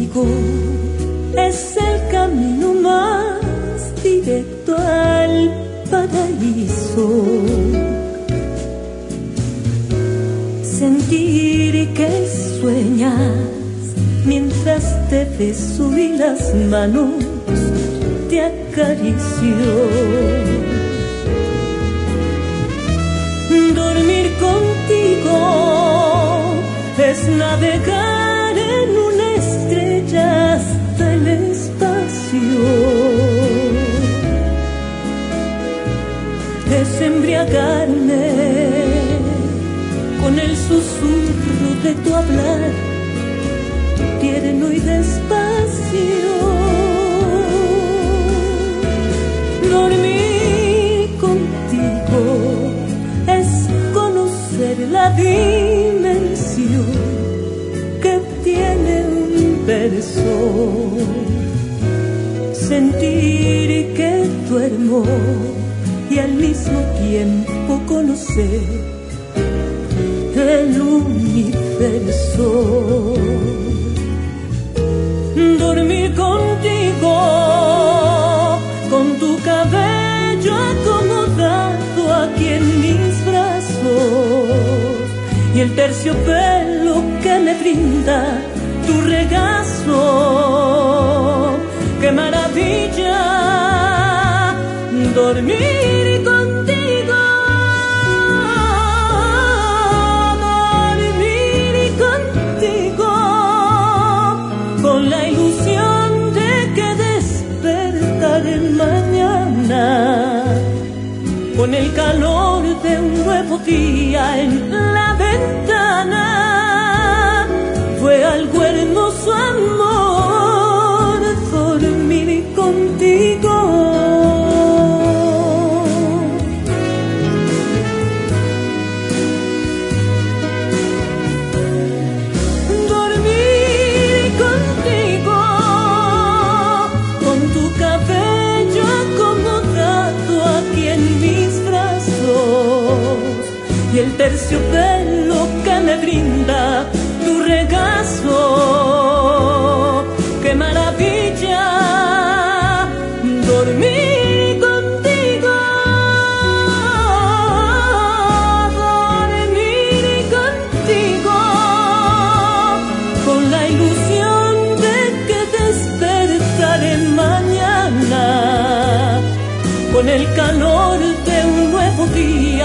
contigo es el camino más directo al paraíso. Sentir que sueñas mientras te beso y las manos te acaricio. Dormir contigo es navegar en una estrella hasta el espacio. Es embriagarme con el susurro de tu hablar, tierno y despacio. Dormir contigo es conocer la dimensión que tiene un verso. Sentir que duermo y al mismo tiempo conocer el universo. Dormir contigo, con tu cabello acomodado aquí en mis brazos y el terciopelo que me brinda tu regazo. ¡Qué maravilla! Dormir contigo, dormir contigo, con la ilusión de que despertaré mañana, con el calor de un nuevo día en la ventana. Fue algo hermoso, amor, dormir contigo. Y el terciopelo que me brinda tu regazo. ¡Qué maravilla! Dormir contigo, dormir contigo, con la ilusión de que despertaré mañana, con el calor de un nuevo día